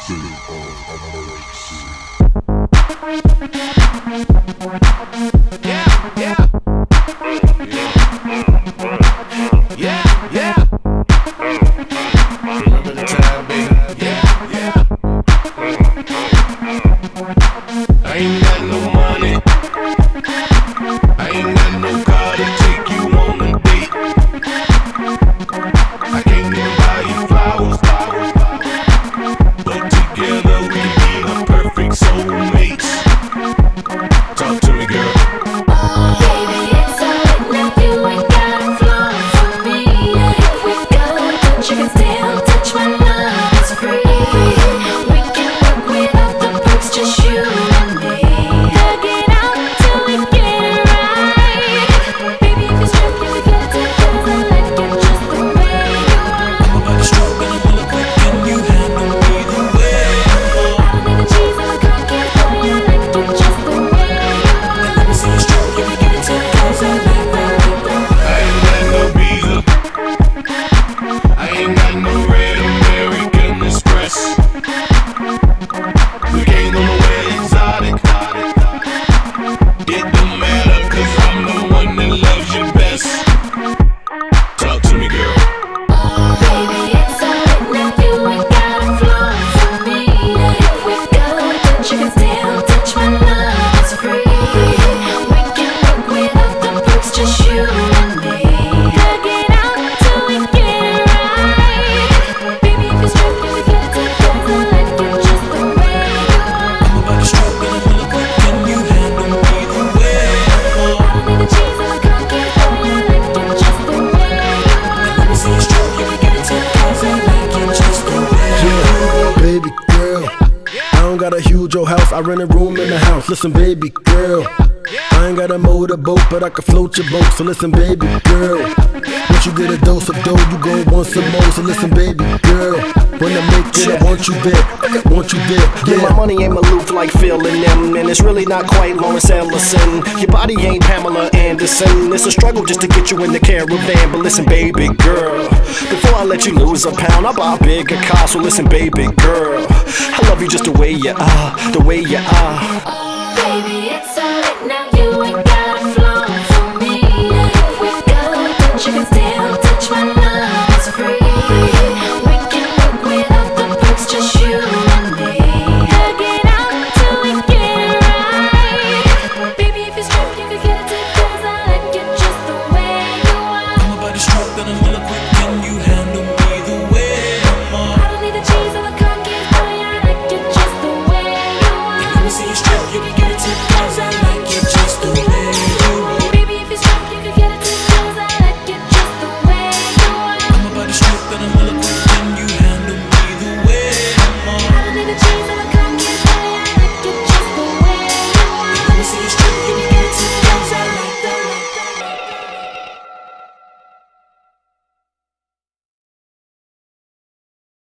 Remember the time, baby. I ain't got no money, I ain't got no car to take you on a date. I can't even buy you flowers, but together we be the perfect soulmates. Talk to me, girl. Oh, baby, it's alright now. You ain't gotta flow for me. If we go, but you can still touch my love. It's free. We can work without the perks, just you and me. Hug it out till we get it right. Baby, if it's true, you can get it together. I like you just the way you are. I'm about to stroke and I'm gonna quick and you handle me the way I don't need the cheese and the cocky boy. I like you just the way you are. let me see you stroke, you can get it 10 cause I like that. I ain't got no visa, I ain't got no red American Express. We can't go nowhere exotic. It don't matter, cause I'm the one that loves you best. Talk to me, girl. Oh, baby, it's alright now. You ain't gotta flow for me. If we go, but you can still touch my love. It's free. We can work without the perks, just you and me. Hug it out till we get it right. Baby, if it's true, you can get it together. I like you just the way you are. I'm about to stroke and I'm gonna quick and you handle me the way I don't need the cheese and the cocky boy. I like you just the way you are. let me see you stroke, you can get it 10 cause I like you just the way Yeah, baby girl, I don't got a huge old house, I rent a room in the house. Listen, baby girl, I ain't got a motorboat, but I can float your boat. So listen, baby girl, once you get a dose of dough, you gon' want some more. So listen, baby girl, when I make it, I want you there, want you there. Yeah, my money ain't Maloof like Phil and them, and it's really not quite Lawrence Ellison. Your body ain't Pamela Anderson. It's a struggle just to get you in the caravan. But listen, baby girl, before I let you lose a pound, I'll buy a bigger car. So listen, baby girl, I love you just the way you are, the way you are. Oh, baby, it's alright now. You ain't gotta flow for me. If we go, but you can still touch my love. It's free. We can work without the perks, just you and me. Hug it out till we get it right. Baby, if it's true, you can get it together. I like you just the way you are. I'm about to stroke and I'm gonna quick and you handle me the way I don't need the cheese or the cocky boy. I like you just the way you are. let me see you stroke, you can get it 10 cause I like you just the way you are. Baby, if it's true, you can get it together. I like you just the way you are. I'm about to stroke and I'm gonna